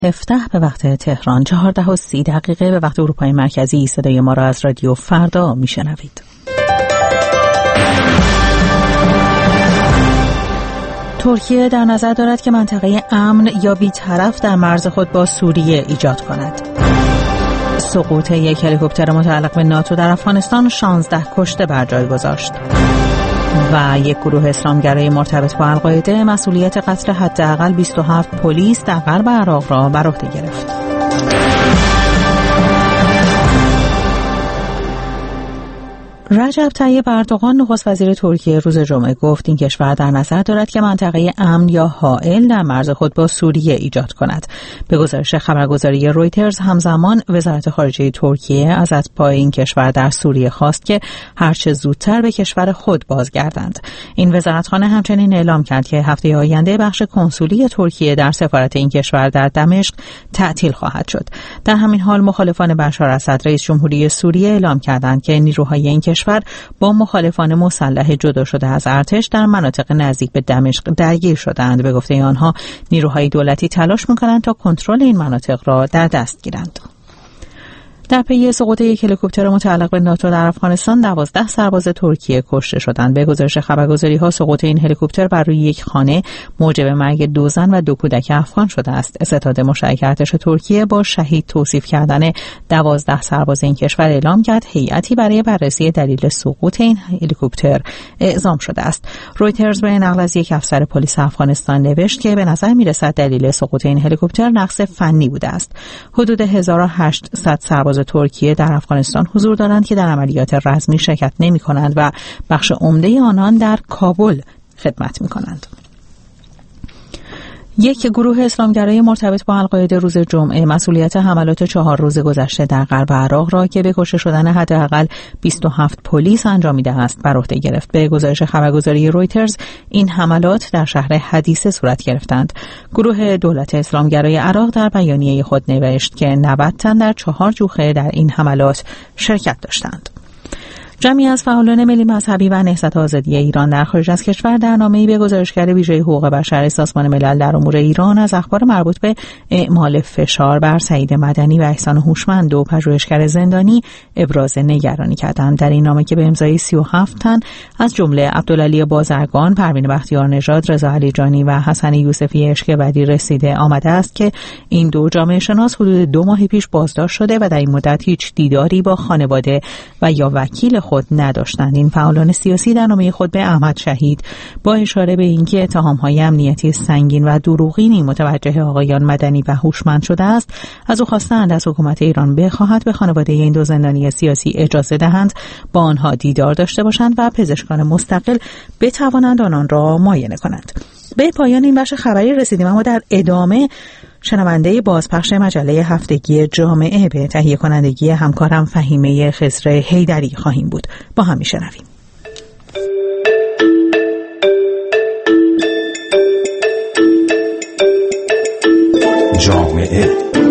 17 به وقت تهران، 14:30 به وقت اروپای مرکزی. صدای ما را از رادیو فردا میشنوید. ترکیه در نظر دارد که منطقه امن یا بی‌طرف در مرز خود با سوریه ایجاد کند. سقوط یک هلیکوپتر متعلق به ناتو در افغانستان 16 کشته بر جای گذاشت. و یک گروه اسلامگرای مرتبط با القاعده مسئولیت قتل حداقل 27 پلیس در غرب عراق را بر عهده گرفت. رجب طیب اردوغان نخست وزیر ترکیه روز جمعه گفت این کشور در نظر دارد که منطقه امن یا حائل در مرز خود با سوریه ایجاد کند. به گزارش خبرگزاری رویترز همزمان وزارت خارجه ترکیه از اتباع این کشور در سوریه خواست که هرچه زودتر به کشور خود بازگردند. این وزارتخانه همچنین اعلام کرد که هفته آینده بخش کنسولی ترکیه در سفارت این کشور در دمشق تعطیل خواهد شد. در همین حال مخالفان بشار اسد رئیس جمهوری سوریه اعلام کردند که نیروهای این کشور با مخالفان مسلح جدا شده از ارتش در مناطق نزدیک به دمشق درگیر شدند. به گفته آنها نیروهای دولتی تلاش می‌کنند تا کنترل این مناطق را در دست گیرند. در پی سقوط یک هلیکوپتر متعلق به ناتو در افغانستان 12 سرباز ترکیه کشته شدند. به گزارش خبرگزاری‌ها سقوط این هلیکوپتر بر روی یک خانه موجب مرگ 2 زن و 2 کودک افغان شده است. ستاد مشترک ارتش ترکیه با شهید توصیف کردن 12 سرباز این کشور اعلام کرد هیئتی برای بررسی دلیل سقوط این هلیکوپتر اعزام شده است. رویترز به نقل از یک افسر پلیس افغانستان نوشت که به نظر می‌رسد دلیل سقوط این هلیکوپتر نقص فنی بوده است. حدود 1800 سرباز ترکیه در افغانستان حضور دارند که در عملیات رزمی شرکت نمی‌کنند و بخش عمده آنان در کابل خدمت می‌کنند. یک گروه اسلامگرای مرتبط با القاعده روز جمعه مسئولیت حملات 4 روز گذشته در غرب عراق را که به کشته شدن حداقل 27 پلیس انجامیده است بر عهده گرفت. به گزارش خبرگزاری رویترز این حملات در شهر حدیثه صورت گرفتند. گروه دولت اسلامگرای عراق در بیانیه خود نوشت که 90 تن در 4 جوخه در این حملات شرکت داشتند. جمعی از فعالان ملی مذهبی و نهضت آزادی ایران در خارج از کشور در نامه‌ای به گزارشگر ویژه حقوق بشر سازمان ملل در امور ایران از اخبار مربوط به اعمال فشار بر سعید مدنی و احسان هوشمند و پژوهشگر زندانی ابراز نگرانی کردند. در این نامه که به امضای 37 تن از جمله عبدالعلی بازرگان، پروین بختیار نژاد، رضا علیجانی و حسن یوسفی عشق‌بدی رسیده آمده است که این 2 جامعه شناس حدود 2 ماه پیش بازداشت شده و در این مدت هیچ دیداری با خانواده و یا وکیل خود نداشتند. این فعالان سیاسی در نامه خود به احمد شهید با اشاره به اینکه اتهام‌های امنیتی سنگین و دروغینی متوجه آقایان مدنی و هوشمند شده است، از او خواستند از حکومت ایران بخواهد به خانواده این 2 زندانی سیاسی اجازه دهند با آنها دیدار داشته باشند و پزشکان مستقل بتوانند آنان را معاینه کنند. به پایان این بخش خبری رسیدیم، اما در ادامه شنونده بازپخش مجله هفتگی جامعه به تهیه کنندگی همکارم فهیمه خضر حیدری خواهیم بود. با هم میشنویم. جامعه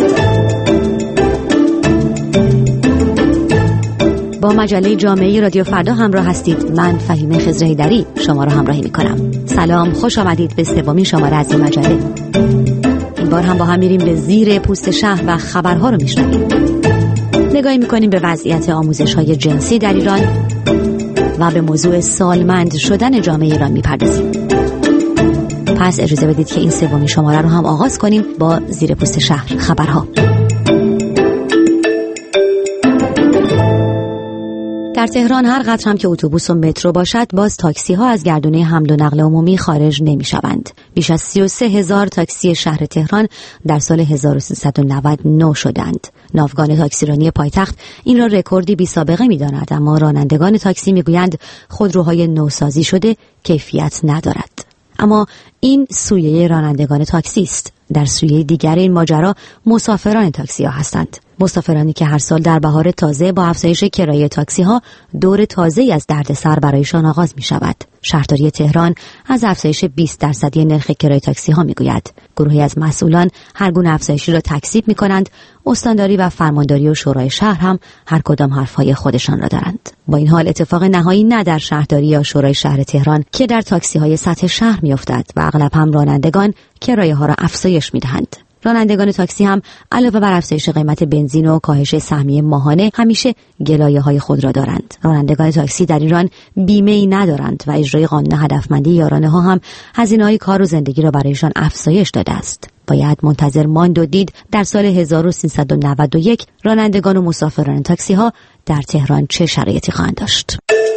با مجله جامعه رادیو فردا همراه هستید. من فهیمه خضر حیدری شما را همراهی می‌کنم. سلام، خوش آمدید به 3مین شماره از این مجله. این بار هم با هم میریم به زیر پوست شهر و خبرها رو میشنویم. نگاهی می‌کنیم به وضعیت آموزش‌های جنسی در ایران و به موضوع سالمند شدن جامعه ایران می‌پردازیم. پس اجازه بدید که این 3مین شماره رو هم آغاز کنیم با زیر پوست شهر خبرها. در تهران هر قدر هم که اتوبوس و مترو باشد، باز تاکسی ها از گردونه حمل و نقل عمومی خارج نمی شوند. بیش از 33,000 تاکسی شهر تهران در سال 1399 شدند. ناوگان تاکسیرانی پایتخت این را رکوردی بی سابقه می داند، اما رانندگان تاکسی می گویند خودروهای نوسازی شده کیفیت ندارد. اما این سویه رانندگان تاکسی است. در سویه دیگر این ماجرا مسافران تاکسی ها هستند. مسافرانی که هر سال در بهار تازه با افزایش کرایه تاکسی ها دور تازه‌ای از دردسر برایشان آغاز می شود. شهرداری تهران از افزایش 20% نرخ کرایه تاکسی ها می گوید. گروهی از مسئولان هر گونه افزایشی را تکذیب می کنند. استانداری و فرمانداری و شورای شهر هم هر کدام حرفهای خودشان را دارند. با این حال اتفاق نهایی نه در شهرداری یا شورای شهر تهران که در تاکسی های سطح شهر می افتد و اغلب هم رانندگان کرایه ها را افزایش می دهند. رانندگان تاکسی هم علاوه بر افزایش قیمت بنزین و کاهش سهمیه ماهانه همیشه گلایه‌های خود را دارند. رانندگان تاکسی در ایران بیمه‌ای ندارند و اجرای قانون هدفمندی یارانه‌ها هم هزینه‌های کار و زندگی را برایشان افزایش داده است. باید منتظر ماند و دید در سال 1391 رانندگان و مسافران تاکسی ها در تهران چه شرایطی خواهند داشت.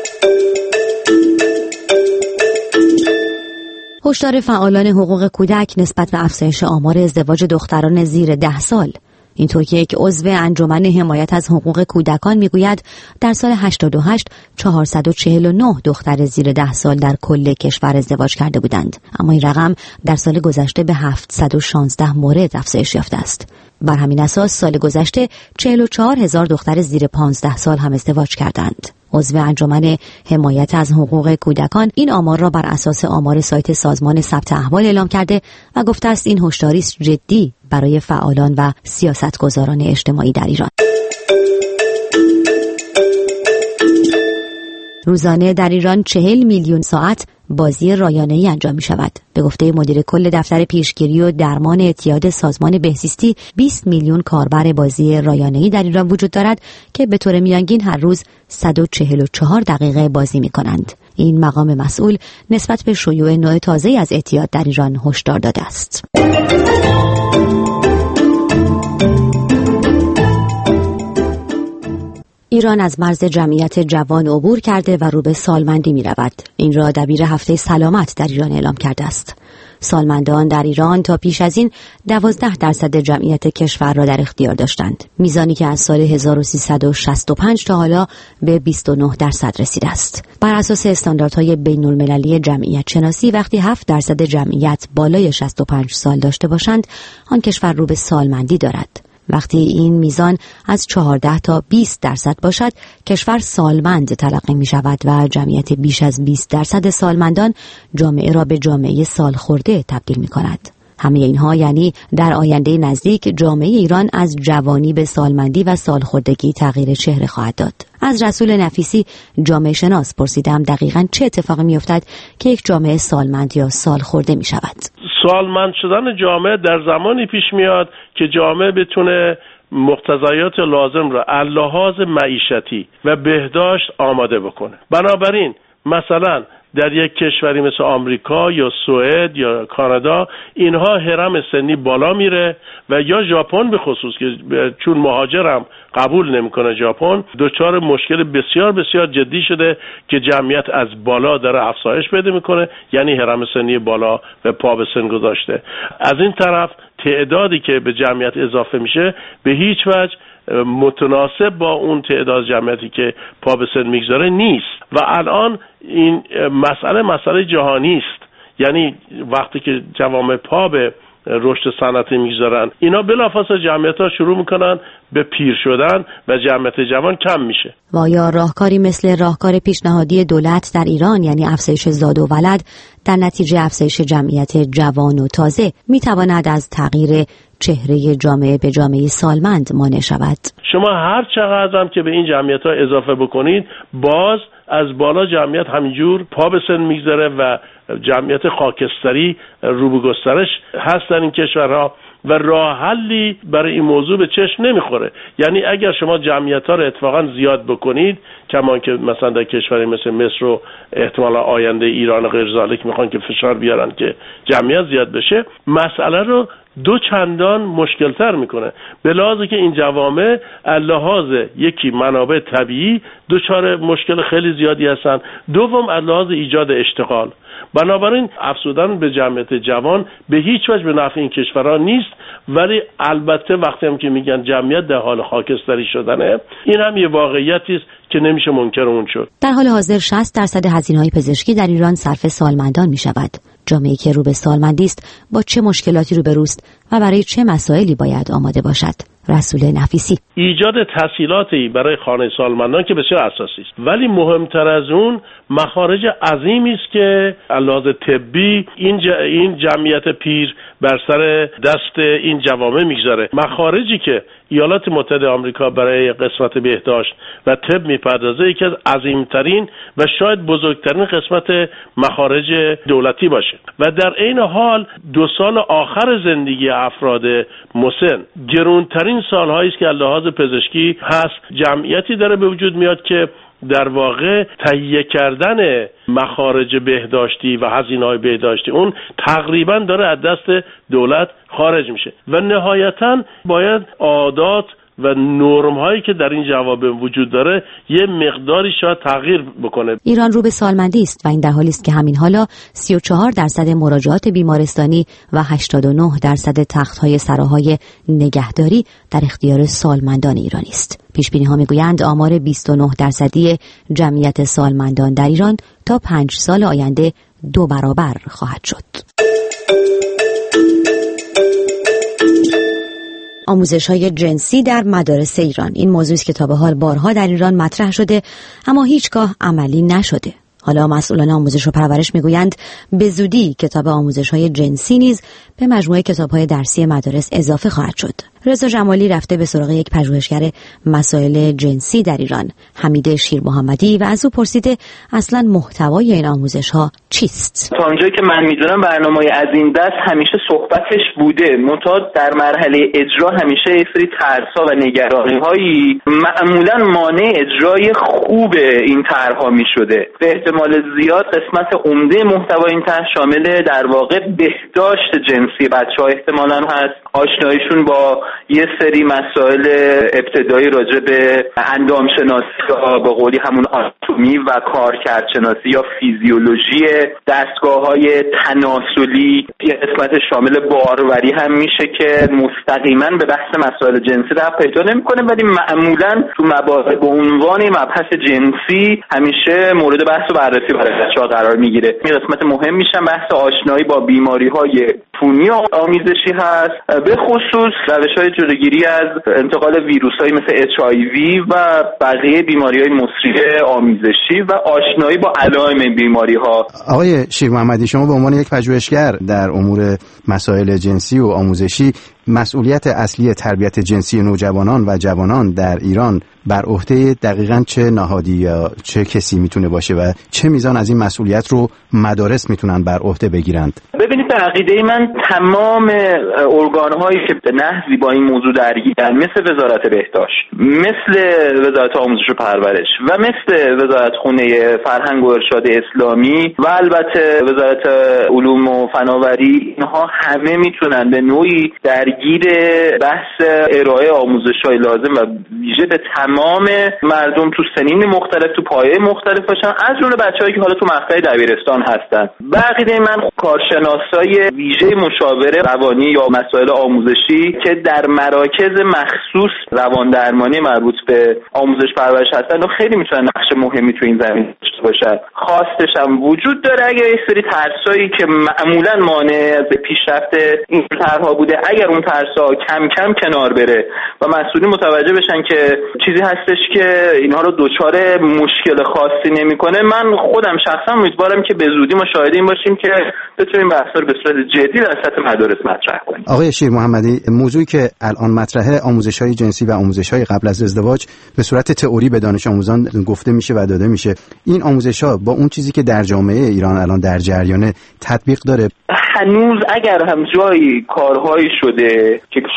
هشدار فعالان حقوق کودک نسبت به افزایش آمار ازدواج دختران زیر 10 سال. اینطور که یک عضو انجمن حمایت از حقوق کودکان میگوید در سال 88 449 دختر زیر 10 سال در کل کشور ازدواج کرده بودند، اما این رقم در سال گذشته به 716 مورد افزایش یافته است. بر همین اساس سال گذشته 44,000 دختر زیر 15 سال هم ازدواج کردند. عضو انجمن حمایت از حقوق کودکان این آمار را بر اساس آمار سایت سازمان ثبت احوال اعلام کرده و گفته است این هشداری است جدی برای فعالان و سیاستگزاران اجتماعی در ایران. روزانه در ایران 40 میلیون ساعت بازی رایانه‌ای انجام می‌شود. به گفته مدیر کل دفتر پیشگیری و درمان اعتیاد سازمان بهزیستی 20 میلیون کاربر بازی رایانه‌ای در ایران وجود دارد که به طور میانگین هر روز 144 دقیقه بازی می‌کنند. این مقام مسئول نسبت به شیوع نوع تازه‌ای از اعتیاد در ایران هشدار داده است. ایران از مرز جمعیت جوان عبور کرده و رو به سالمندی می رود. این را دبیر هفته سلامت در ایران اعلام کرده است. سالمندان در ایران تا پیش از این 12% جمعیت کشور را در اختیار داشتند. میزانی که از سال 1365 تا حالا به 29% رسیده است. بر اساس استانداردهای بین المللی جمعیت شناسی وقتی 7% جمعیت بالای 65 سال داشته باشند، آن کشور رو به سالمندی دارد. وقتی این میزان از 14 تا 20% باشد، کشور سالمند تلقی می شود و جمعیت بیش از 20% سالمندان جامعه را به جامعه سالخورده تبدیل می کند. همه اینها یعنی در آینده نزدیک جامعه ایران از جوانی به سالمندی و سالخوردگی تغییر چهره خواهد داد. از رسول نفیسی جامعه شناس پرسیدم دقیقاً چه اتفاقی می افتد که یک جامعه سالمند یا سالخورده می شود. سالمند شدن جامعه در زمانی پیش میاد که جامعه بتونه مقتضیات لازم را از لحاظ معیشتی و بهداشت آماده بکنه. بنابراین مثلا در یک کشوری مثل آمریکا یا سوئد یا کانادا اینها هرم سنی بالا میره و یا ژاپن به خصوص که چون مهاجرم قبول نمیکنه ژاپن دچار مشکل بسیار بسیار جدی شده که جمعیت از بالا داره افزایش پیدا میکنه، یعنی هرم سنی بالا و پا به سن گذاشته. از این طرف تعدادی که به جمعیت اضافه میشه به هیچ وجه متناسب با اون تعداد جمعیتی که پا به سن میگذاره نیست و الان این مسئله جهانی است. یعنی وقتی که جوامع پا به رشد صنعتی میگذارن اینا بلافاصله جمعیت‌ها شروع میکنن به پیر شدن و جمعیت جوان کم میشه. و آیا راهکاری مثل راهکار پیشنهادی دولت در ایران یعنی افزایش زاد و ولد در نتیجه افزایش جمعیت جوان و تازه میتواند از تغییر چهره جامعه به جامعه سالمند مانع شود؟ شما هر چقدر هم که به این جمعیت‌ها اضافه بکنید باز از بالا جمعیت همینجور پا به سن میگذاره و جمعیت خاکستری رو به گسترش هست در این کشورها و راه حلی برای این موضوع به چشم نمیخوره. یعنی اگر شما جمعیت‌ها رو اتفاقا زیاد بکنید کمان که مثلا در کشوری مثل مصر و احتمالا آینده ایران غیر ذالک میخوان که فشار بیارن که جمعیت زیاد بشه، مسئله رو دو چندان مشکل‌تر میکنه. به لحاظی که این جوامع لحاظ یکی منابع طبیعی دچار مشکل خیلی زیادی هستن، دوم لحاظ ایجاد اشتغال. بنابراین افزودن به جمعیت جوان به هیچ وجه به نفع این کشورها نیست، ولی البته وقتی هم که میگن جمعیت در حال خاکستری شدنه، این هم یه واقعیتی است که نمیشه منکر اون شد. در حال حاضر 60% هزینه‌های پزشکی در ایران صرف سالمندان میشود. جامعه‌ای که رو به سالمندی است با چه مشکلاتی روبروست و برای چه مسائلی باید آماده باشد؟ رسول نفیسی: ایجاد تسهیلاتی برای خانه سالمندان که بسیار اساسی است، ولی مهمتر از اون مخارج عظیمی است که علاوه طبی این جمعیت پیر بر سر دست این جوامع میگذاره. مخارجی که ایالات متحده آمریکا برای قسمت بهداشت و طب میپردازه یکی از عظیمترین و شاید بزرگترین قسمت مخارج دولتی باشه و در عین حال 2 سال آخر زندگی افراد مسن گرونترین سالهایی است که از لحاظ پزشکی هست. جمعیتی داره به وجود میاد که در واقع تهیه کردن مخارج بهداشتی و هزینه‌های بهداشتی اون تقریبا داره از دست دولت خارج میشه و نهایتاً باید عادات و نرم هایی که در این جوامع وجود داره یه مقداری شاید تغییر بکنه. ایران رو به سالمندی است و این در حالی است که همین حالا 34% مراجعات بیمارستانی و 89% تخت‌های سراهای نگهداری در اختیار سالمندان ایرانی است. پیش‌بینی ها میگویند آمار 29% جمعیت سالمندان در ایران تا 5 سال آینده 2 برابر خواهد شد. آموزش‌های جنسی در مدارس ایران این موضوعی است که تا به حال بارها در ایران مطرح شده اما هیچگاه عملی نشده. حالا مسئولان آموزش و پرورش میگویند به زودی کتاب آموزش‌های جنسی نیز به مجموعه کتاب‌های درسی مدارس اضافه خواهد شد. رضا جمالی رفته به سراغ یک پژوهشگر مسائل جنسی در ایران، حمید شیرمحمدی، و از او پرسیده اصلا محتوای این آموزش‌ها چیست؟ تا اونجایی که من میدونم برنامه‌ای از این دست همیشه صحبتش بوده، منتها در مرحله اجرا همیشه یه سری ترس‌ها و نگرانی‌هایی معمولاً مانع اجرای خوب این طرح‌ها می‌شده. به احتمال زیاد قسمت عمده محتوای این طرح شامل در واقع بهداشت جنسی بچه‌ها احتمالاً هست، آشناییشون با یه سری مسائل ابتدایی راجع به اندام شناسی یا به قولی همون آناتومی و کارکرد شناسی یا فیزیولوژی دستگاه‌های تناسلی، یه قسمت شامل باروری هم میشه که مستقیما به بحث مسائل جنسی ربط پیدا نمی‌کنه ولی معمولاً تو مباحث به عنوان مبحث جنسی همیشه مورد بحث و بررسی برای بچه‌ها قرار میگیره. این قسمت مهم میشن بحث آشنایی با بیماری‌های عفونی آمیزشی هست، به خصوص روش‌های جلوگیری از انتقال ویروس‌هایی مثل HIV و بقیه بیماری‌های مسری آمیزشی و آشنایی با علائم بیماری‌ها. آقای شیرمحمدی، شما به عنوان یک پژوهشگر در امور مسائل جنسی و آموزشی مسئولیت اصلی تربیت جنسی نوجوانان و جوانان در ایران بر عهده دقیقاً چه نهادی یا چه کسی میتونه باشه و چه میزان از این مسئولیت رو مدارس میتونن بر عهده بگیرند؟ ببینید، به عقیده من تمام ارگان‌هایی که به نحوی با این موضوع درگیرن، مثل وزارت بهداشت، مثل وزارت آموزش و پرورش و مثل وزارتخونه فرهنگ و ارشاد اسلامی و البته وزارت علوم و فناوری، اینها همه میتونن به نوعی درگیر بحث ارائه آموزش‌های لازم و ویژه به تمام مردم تو سنین مختلف، تو پایه مختلف باشن، از جمله بچه‌هایی که حالا تو مقطع دبیرستان هستن. به عقیده من کارشناسای ویژه مشاور روانی یا مسائل آموزشی که در مراکز مخصوص روان درمانی مربوط به آموزش پرورش هستن و خیلی میتونن نقش مهمی تو این زمینه داشته باشن. خواستش هم وجود داره اگر یه سری ترسایی که معمولاً مانع از پیشرفت این طرح‌ها بوده، اگر اون ترس‌ها کم کم کنار بره و مسئولین متوجه بشن که چیزی هستش که اینها رو دچار مشکل خاصی نمیکنه، من خودم شخصا امیدوارم که به زودی ما شاهد این باشیم که بتونیم بحثا رو به صورت جدی در سطح مدارس مطرح کنیم. آقای شیرمحمدی، موضوعی که الان مطرحه آموزش‌های جنسی و آموزش‌های قبل از ازدواج به صورت تئوری به دانش آموزان گفته میشه و داده میشه. این آموزش‌ها با اون چیزی که در جامعه ایران الان در جریانه تطبیق داره؟ هنوز اگر هم جایی کارهایی شده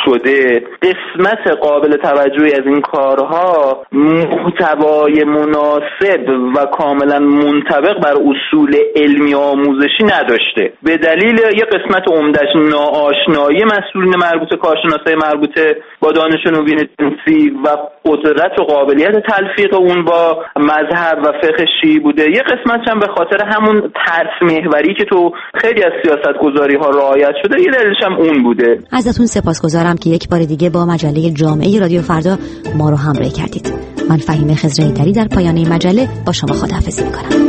قسمت قابل توجهی از این کارها محتوای مناسب و کاملا منطبق بر اصول علمی آموزشی نداشته، به دلیل یه قسمت عمده‌اش ناآشنایی مسئولین مربوطه، کارشناسای مربوطه با دانش نوین جنسی و قدرت و قابلیت تلفیق اون با مذهب و فقه شیعی بوده. یه قسمتش هم به خاطر همون ترس محوری که تو خیلی از سیاست‌گذاری‌ها رعایت شده، یه دلیلش هم اون بوده. ازتون سپاسگزارم که یک بار دیگه با مجله جامعه رادیو فردا ما رو همراهی کردید. من فهیمه خضرایی‌تری در پایان این مجله با شما خداحافظی می‌کنم.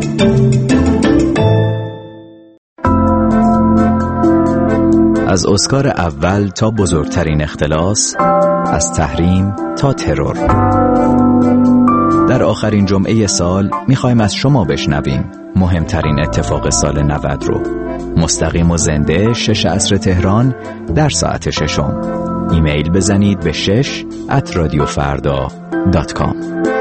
از اسکار اول تا بزرگترین اختلاس، از تحریم تا ترور، در آخرین جمعه سال میخوایم از شما بشنویم مهمترین اتفاق سال 90 رو. مستقیم و زنده 6 عصر تهران در ساعت 6. ایمیل بزنید به 6@radiofarda.com.